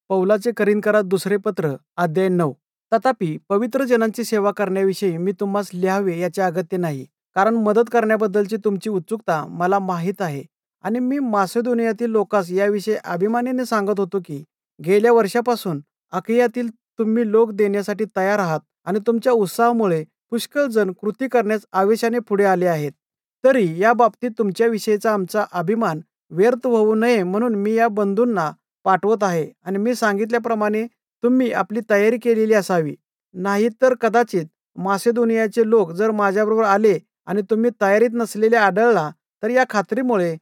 पौलाचे करिंदकरात दुसरे पत्र अध्याय 9. तथापि पवित्र जनांची सेवा करण्याविषयी मी तुम्हास लिहावे याचे अगत्य नाही, कारण मदत करण्याबद्दलची तुमची उत्सुकता मला माहीत आहे. आणि मी मासेदोनियातील लोकांस याविषयी अभिमानाने सांगत होतो की गेल्या वर्षापासून अखियातील तुम्ही लोक देण्यासाठी तयार आहात आणि तुमच्या उत्साहामुळे पुष्कळ जण कृती करण्यास आवेशाने पुढे आले आहेत. तरी या बाबतीत तुमच्याविषयीचा आमचा अभिमान व्यर्थ होऊ नये म्हणून मी या बंधूंना पाठवत आहे आणि मी सांगितल्याप्रमाणे तुम्ही आपली तयारी केलेली असावी. नाहीतर कदाचित मासेदोनियाचे लोक जर माझ्याबरोबर आले आणि तुम्ही तयारीत नसलेले आढळला, तर या खात्रीमुळे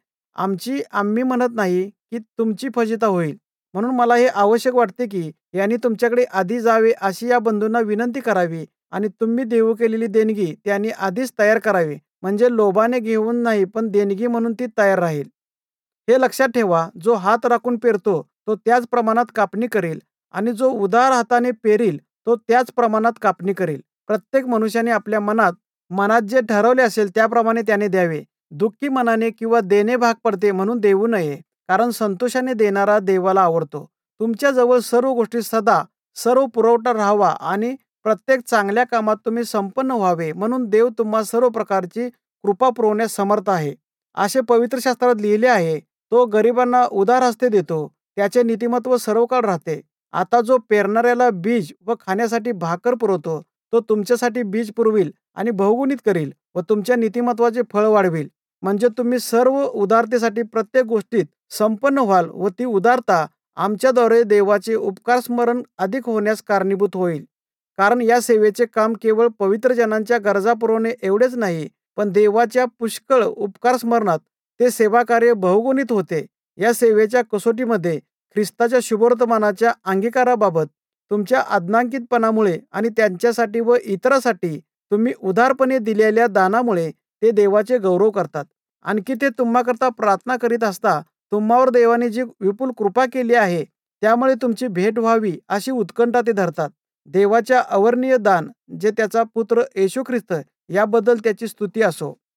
आम्ही म्हणत नाही की तुमची फजिती होईल. म्हणून मला हे आवश्यक वाटते की यांनी तुमच्याकडे आधी जावे अशी या बंधूंना विनंती करावी आणि तुम्ही देऊ केलेली देणगी त्यांनी आधीच तयार करावी, म्हणजे लोभाने घेऊन नाही पण देणगी म्हणून ती तयार राहील. हे लक्षात ठेवा, जो हात राखून पेरतो तो त्याच प्रमाणात कापणी करेल आणि जो उदार हाताने पेरील तो त्याच प्रमाणात कापणी करेल. प्रत्येक मनुष्याने आपल्या मनात मनात जे ठरवले असेल त्याप्रमाणे त्याने द्यावे, दुःखी मनाने किंवा देणे भाग पडते म्हणून देऊ नये, कारण संतोषाने देणारा देवाला आवडतो. तुमच्याजवळ सर्व गोष्टी सदा सर्व पुरवठा राहावा आणि प्रत्येक चांगल्या कामात तुम्ही संपन्न व्हावे म्हणून देव तुम्हा सर्व प्रकारची कृपा पुरवण्यास समर्थ आहे. असे पवित्र शास्त्रात लिहिले आहे, तो गरिबांना उदार हस्ते देतो, त्याचे नीतिमत्व सर्वकाळ राहते. आता जो पेरणाऱ्याला बीज व खाण्यासाठी भाकर पुरवतो, तो तुमच्यासाठी बीज पुरविल आणि बहुगुणित करील व तुमच्या नीतिमत्वाचे फळ वाढविल. म्हणजे तुम्ही सर्व उदारतेसाठी प्रत्येक गोष्टीत संपन्न व्हाल व ती उदारता आमच्याद्वारे देवाचे उपकार स्मरण अधिक होण्यास कारणीभूत होईल. कारण या सेवेचे काम केवळ पवित्र जनांच्या गरजा पुरवणे एवढेच नाही, पण देवाच्या पुष्कळ उपकार स्मरणात ते सेवाकार्य बहुगुणित होते. या सेवेच्या कसोटीमध्ये ख्रिस्ताच्या शुभवर्तमानाच्या अंगीकाराबाबत तुमच्या आज्ञांकितपणामुळे आणि त्यांच्यासाठी व इतरांसाठी तुम्ही उदारपणे दिलेल्या दानामुळे ते देवाचे गौरव करतात. आणखी ते तुम्हाकरता प्रार्थना करीत असता तुम्हावर देवाने जी विपुल कृपा केली आहे त्यामुळे तुमची भेट व्हावी अशी उत्कंठा ते धरतात. देवाच्या अवर्णनीय दान जे त्याचा पुत्र येशू ख्रिस्त याबद्दल त्याची स्तुती असो.